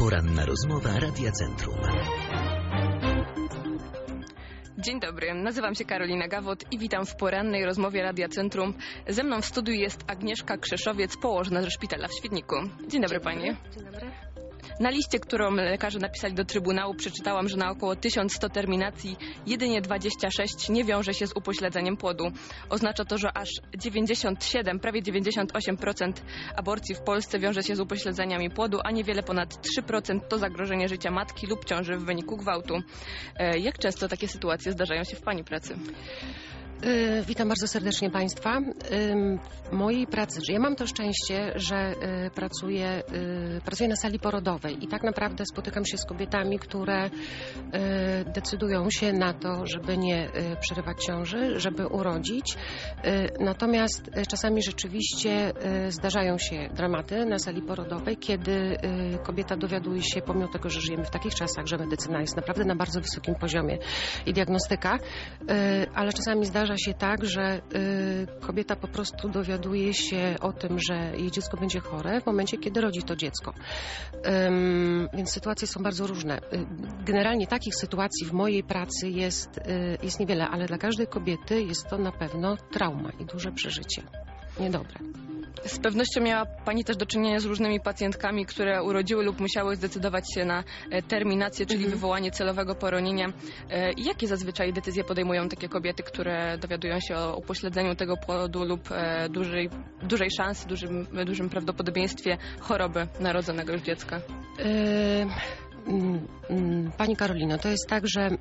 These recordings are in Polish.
Poranna rozmowa Radia Centrum. Dzień dobry, nazywam się Karolina Gawot i witam w porannej rozmowie Radia Centrum. Ze mną w studiu jest Agnieszka Krzeszowiec, położna ze szpitala w Świdniku. Dzień dobry pani. Dzień dobry. Na liście, którą lekarze napisali do Trybunału, przeczytałam, że na około 1100 terminacji jedynie 26 nie wiąże się z upośledzeniem płodu. Oznacza to, że aż 97, prawie 98% aborcji w Polsce wiąże się z upośledzeniami płodu, a niewiele ponad 3% to zagrożenie życia matki lub ciąży w wyniku gwałtu. Jak często takie sytuacje zdarzają się w pani pracy? Witam bardzo serdecznie Państwa. W mojej pracy, ja mam to szczęście, że pracuję na sali porodowej i tak naprawdę spotykam się z kobietami, które decydują się na to, żeby nie przerywać ciąży, żeby urodzić. Natomiast czasami rzeczywiście zdarzają się dramaty na sali porodowej, kiedy kobieta dowiaduje się, pomimo tego, że żyjemy w takich czasach, że medycyna jest naprawdę na bardzo wysokim poziomie i diagnostyka, ale czasami zdarza się tak, że kobieta po prostu dowiaduje się o tym, że jej dziecko będzie chore w momencie, kiedy rodzi to dziecko. Więc sytuacje są bardzo różne. Generalnie takich sytuacji w mojej pracy jest niewiele, ale dla każdej kobiety jest to na pewno trauma i duże przeżycie. Niedobre. Z pewnością miała pani też do czynienia z różnymi pacjentkami, które urodziły lub musiały zdecydować się na terminację, czyli wywołanie celowego poronienia. Jakie zazwyczaj decyzje podejmują takie kobiety, które dowiadują się o upośledzeniu tego płodu lub dużej szansy, dużym prawdopodobieństwie choroby narodzonego już dziecka? Pani Karolino, to jest tak, że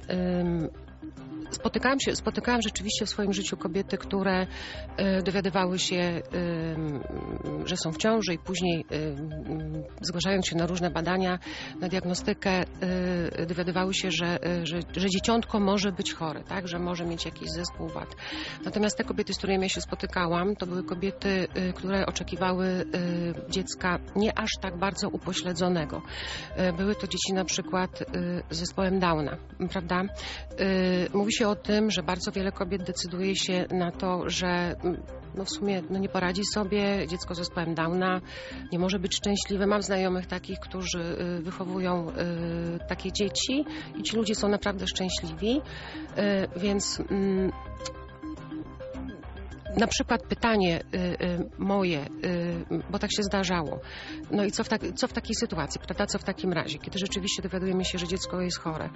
Spotykałam rzeczywiście w swoim życiu kobiety, które dowiadywały się, że są w ciąży i później zgłaszając się na różne badania, na diagnostykę, dowiadywały się, że dzieciątko może być chore, tak? Że może mieć jakiś zespół wad. Natomiast te kobiety, z którymi ja się spotykałam, to były kobiety, które oczekiwały dziecka nie aż tak bardzo upośledzonego. Były to dzieci na przykład z zespołem Downa, prawda? Mówi się o tym, że bardzo wiele kobiet decyduje się na to, że w sumie nie poradzi sobie, dziecko z zespołem Downa nie może być szczęśliwe. Mam znajomych takich, którzy wychowują takie dzieci i ci ludzie są naprawdę szczęśliwi, więc na przykład pytanie moje, bo tak się zdarzało, no i co w takiej sytuacji, prawda, co w takim razie, kiedy rzeczywiście dowiadujemy się, że dziecko jest chore.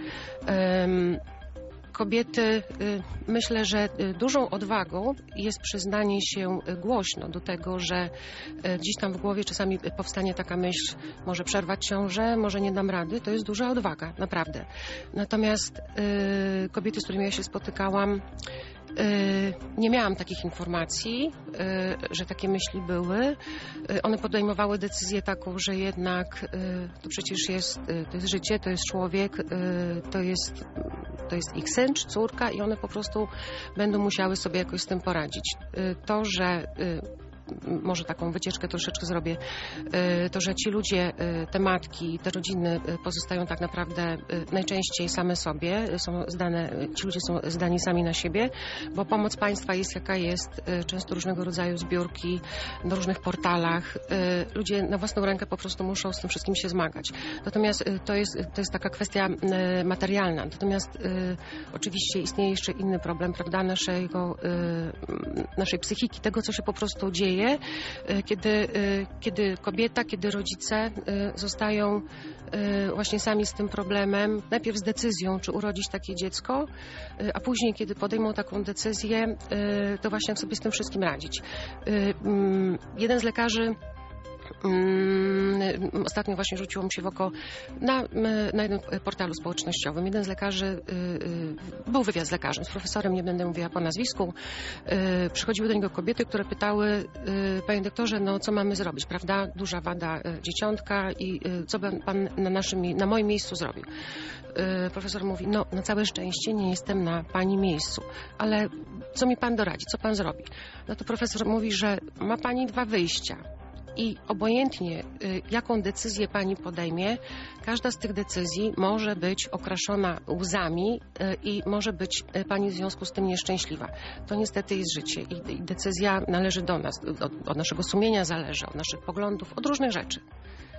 Kobiety, myślę, że dużą odwagą jest przyznanie się głośno do tego, że gdzieś tam w głowie czasami powstanie taka myśl, może przerwać ciążę, może nie dam rady. To jest duża odwaga, naprawdę. Natomiast kobiety, z którymi ja się spotykałam, nie miałam takich informacji, że takie myśli były. One podejmowały decyzję taką, że jednak to przecież to jest życie, to jest człowiek, to jest ich syn czy córka i one po prostu będą musiały sobie jakoś z tym poradzić. To, że może taką wycieczkę troszeczkę zrobię, to, że ci ludzie, te matki, te rodziny pozostają tak naprawdę najczęściej same sobie, ci ludzie są zdani sami na siebie, bo pomoc państwa jest jaka jest, często różnego rodzaju zbiórki na różnych portalach. Ludzie na własną rękę po prostu muszą z tym wszystkim się zmagać. Natomiast to jest taka kwestia materialna. Natomiast oczywiście istnieje jeszcze inny problem, prawda, naszej psychiki, tego, co się po prostu dzieje, kiedy kobieta, kiedy rodzice zostają właśnie sami z tym problemem, najpierw z decyzją, czy urodzić takie dziecko, a później, kiedy podejmą taką decyzję, to właśnie jak sobie z tym wszystkim radzić. Jeden z lekarzy ostatnio właśnie rzuciło mi się w oko na jednym portalu społecznościowym. Jeden z lekarzy, był wywiad z lekarzem, z profesorem, nie będę mówiła po nazwisku. Przychodziły do niego kobiety, które pytały: panie doktorze, co mamy zrobić, prawda? Duża wada dzieciątka i co by pan na moim miejscu zrobił? Profesor mówi: na całe szczęście nie jestem na pani miejscu, ale co mi pan doradzi, co pan zrobi? No to profesor mówi, że ma pani dwa wyjścia. I obojętnie jaką decyzję pani podejmie, każda z tych decyzji może być okraszona łzami i może być pani w związku z tym nieszczęśliwa. To niestety jest życie i decyzja należy do nas, od naszego sumienia zależy, od naszych poglądów, od różnych rzeczy.